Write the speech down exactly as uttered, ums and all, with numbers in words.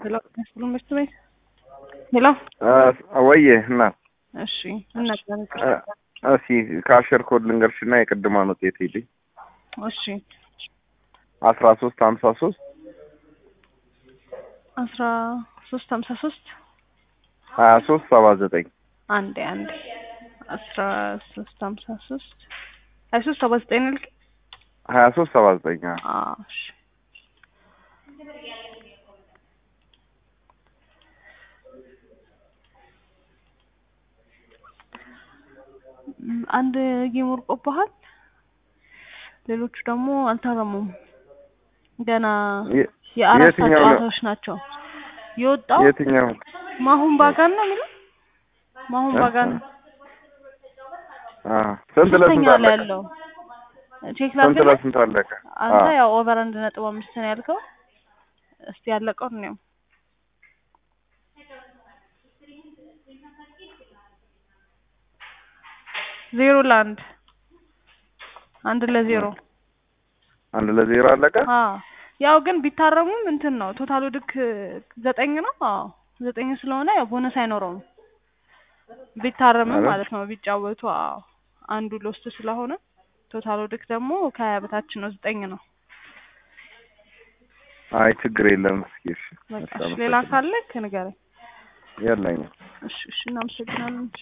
ሄሎ መስሉ መስሉ ሄሎ ወይዬ እና እሺ እና እሺ ካሸር ኮድ ልንገርሽና የቅድማን ውጤት ሄዲ እሺ አስራ ሶስት ሀምሳ ሶስት አስራ ሶስት ሀምሳ ሶስት ሀያ ሶስት ሰባ ዘጠኝ አንዴ አንዴ አስራ ሶስት ሀምሳ ሶስት ሀያ ሶስት ሰባ ዘጠኝ ልክ ሀያ ሶስት ሰባ ዘጠኝ አዎ እሺ አንድ ጌም ወርቆብሃል ሌሎቹ ደግሞ አልታረሙም ገና የአራት ተጫዋቾች ናቸው የወጣው የትኛው ማሁን ባጋን ነው የሚለው ማሁን ባጋን አ ስንት ለስንት አለ ያለው ቼክ ላድርግ ስንት ለስንት አለቀ አንተ ያው ኦቨር አንድ ነጥብ አምስት ነው ያልከው እስቲ ያለቀው ነው ዜሮ ለአንድ አንድ ለዜሮ አንድ ለዜሮ አለቀ አዎ ያው ግን ቢታረሙም እንትን ነው ቶታሉ ድክ ዘጠኝ ነው አዎ ዘጠኝ ስለሆነ ያው ቦነስ አይኖረውም ቢታረምም ማለት ነው ቢጫወቱ አዎ አንዱ ሎስት ስለሆነ ቶታሉ ድክ ደግሞ ከሀያ በታች ነው ዘጠኝ ነው አይ ችግር የለም እስኪ ሌላ ካለ ከነገር የለኝም እሺ እሺ እናመሰግናለን